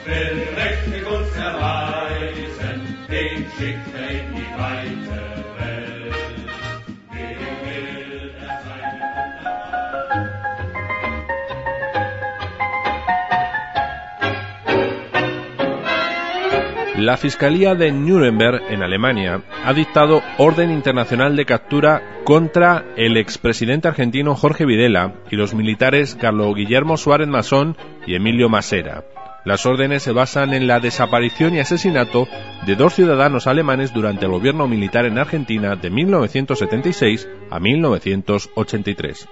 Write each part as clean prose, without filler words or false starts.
will mächtig uns erweisen, den schickt in die weite Welt. Wen will sein La Fiscalía de Nuremberg, en Alemania, ha dictado orden internacional de captura contra el expresidente argentino Jorge Videla y los militares Carlos Guillermo Suárez Massón y Emilio Masera. Las órdenes se basan en la desaparición y asesinato de 2 ciudadanos alemanes durante el gobierno militar en Argentina de 1976 a 1983.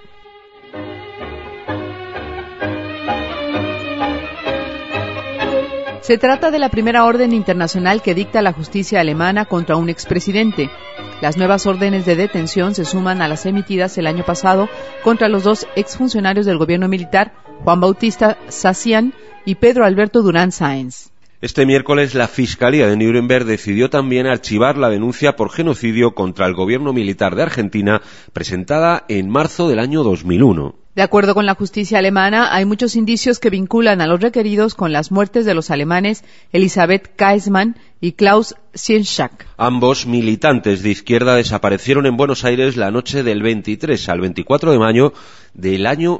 Se trata de la primera orden internacional que dicta la justicia alemana contra un expresidente. Las nuevas órdenes de detención se suman a las emitidas el año pasado contra los 2 exfuncionarios del gobierno militar, Juan Bautista Sassian y Pedro Alberto Durán Sáenz. Este miércoles la Fiscalía de Nuremberg decidió también archivar la denuncia por genocidio contra el gobierno militar de Argentina presentada en marzo del año 2001. De acuerdo con la justicia alemana, hay muchos indicios que vinculan a los requeridos con las muertes de los alemanes Elisabeth Kaismann y Klaus Sienschak. Ambos militantes de izquierda desaparecieron en Buenos Aires la noche del 23 al 24 de mayo del año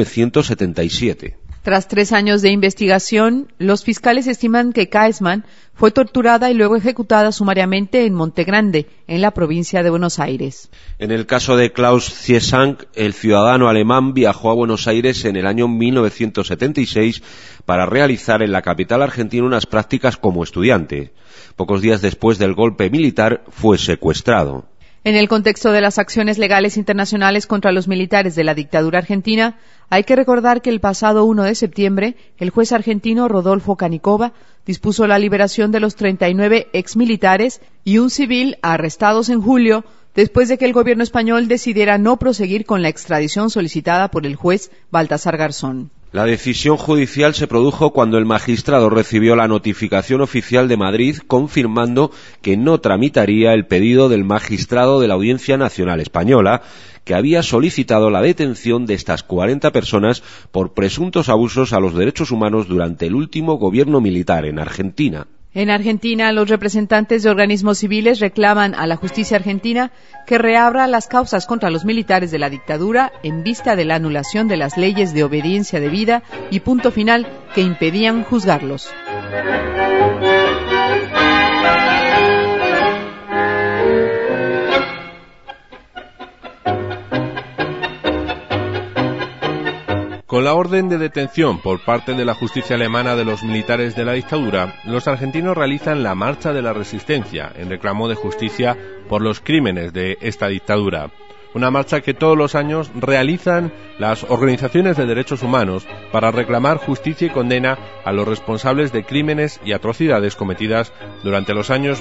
1977. Tras 3 años de investigación, los fiscales estiman que Kaismann fue torturada y luego ejecutada sumariamente en Montegrande, en la provincia de Buenos Aires. En el caso de Klaus Sienschak, el ciudadano alemán viajó a Buenos Aires en el año 1976 para realizar en la capital argentina unas prácticas como estudiante. Pocos días después del golpe militar fue secuestrado. En el contexto de las acciones legales internacionales contra los militares de la dictadura argentina, hay que recordar que el pasado 1 de septiembre, el juez argentino Rodolfo Canicova dispuso la liberación de los 39 exmilitares y un civil arrestados en julio, después de que el gobierno español decidiera no proseguir con la extradición solicitada por el juez Baltasar Garzón. La decisión judicial se produjo cuando el magistrado recibió la notificación oficial de Madrid confirmando que no tramitaría el pedido del magistrado de la Audiencia Nacional Española, que había solicitado la detención de estas 40 personas por presuntos abusos a los derechos humanos durante el último gobierno militar en Argentina. En Argentina, los representantes de organismos civiles reclaman a la justicia argentina que reabra las causas contra los militares de la dictadura en vista de la anulación de las leyes de obediencia debida y punto final que impedían juzgarlos. Con la orden de detención por parte de la justicia alemana de los militares de la dictadura, los argentinos realizan la Marcha de la Resistencia en reclamo de justicia por los crímenes de esta dictadura. Una marcha que todos los años realizan las organizaciones de derechos humanos para reclamar justicia y condena a los responsables de crímenes y atrocidades cometidas durante los años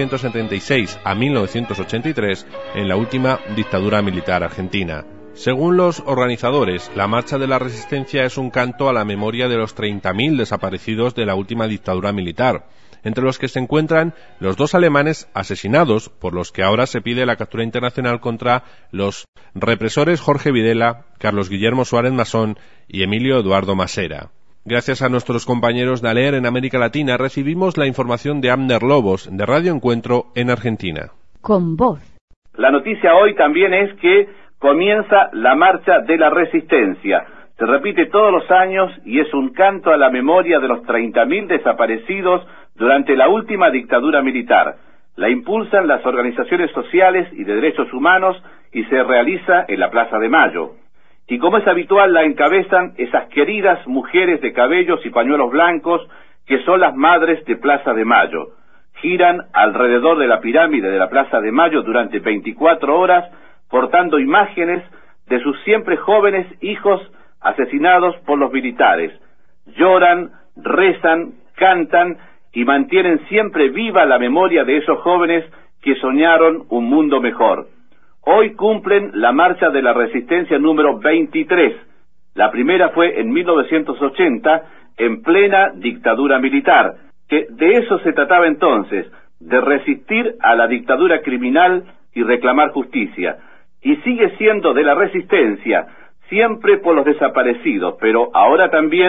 1976 a 1983 en la última dictadura militar argentina. Según los organizadores, la Marcha de la Resistencia es un canto a la memoria de los 30.000 desaparecidos de la última dictadura militar, entre los que se encuentran los 2 alemanes asesinados, por los que ahora se pide la captura internacional contra los represores Jorge Videla, Carlos Guillermo Suárez Massón y Emilio Eduardo Masera. Gracias a nuestros compañeros de ALER en América Latina, recibimos la información de Abner Lobos, de Radio Encuentro en Argentina. Con voz. La noticia hoy también es que comienza la Marcha de la Resistencia. Se repite todos los años y es un canto a la memoria de los 30.000 desaparecidos durante la última dictadura militar. La impulsan las organizaciones sociales y de derechos humanos y se realiza en la Plaza de Mayo. Y como es habitual, la encabezan esas queridas mujeres de cabellos y pañuelos blancos que son las madres de Plaza de Mayo. Giran alrededor de la pirámide de la Plaza de Mayo durante 24 horas portando imágenes de sus siempre jóvenes hijos asesinados por los militares. Lloran, rezan, cantan y mantienen siempre viva la memoria de esos jóvenes que soñaron un mundo mejor. Hoy cumplen la Marcha de la Resistencia número 23. La primera fue en 1980, en plena dictadura militar, que de eso se trataba entonces, de resistir a la dictadura criminal y reclamar justicia. Y sigue siendo de la resistencia, siempre por los desaparecidos, pero ahora también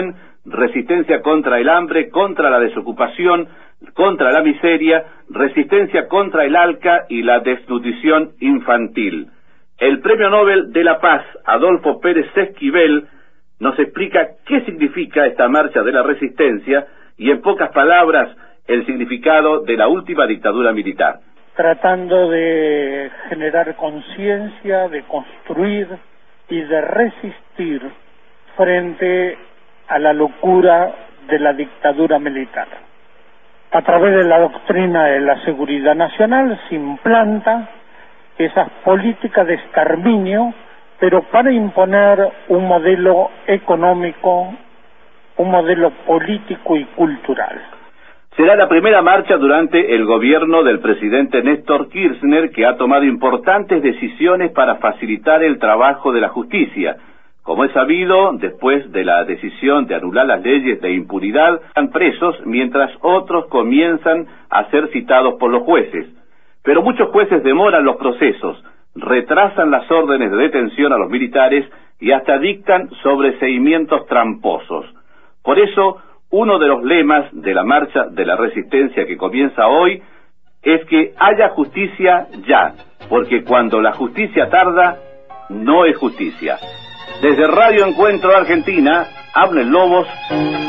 resistencia contra el hambre, contra la desocupación, contra la miseria, resistencia contra el ALCA y la desnutrición infantil. El Premio Nobel de la Paz, Adolfo Pérez Esquivel, nos explica qué significa esta marcha de la resistencia y, en pocas palabras, el significado de la última dictadura militar. Tratando de generar conciencia, de construir y de resistir frente a la locura de la dictadura militar. A través de la doctrina de la seguridad nacional se implanta esas políticas de exterminio, pero para imponer un modelo económico, un modelo político y cultural. Será la primera marcha durante el gobierno del presidente Néstor Kirchner, que ha tomado importantes decisiones para facilitar el trabajo de la justicia. Como es sabido, después de la decisión de anular las leyes de impunidad, están presos mientras otros comienzan a ser citados por los jueces. Pero muchos jueces demoran los procesos, retrasan las órdenes de detención a los militares y hasta dictan sobreseimientos tramposos. Por eso, uno de los lemas de la marcha de la resistencia que comienza hoy es que haya justicia ya, porque cuando la justicia tarda, no es justicia. Desde Radio Encuentro Argentina, hablen lobos.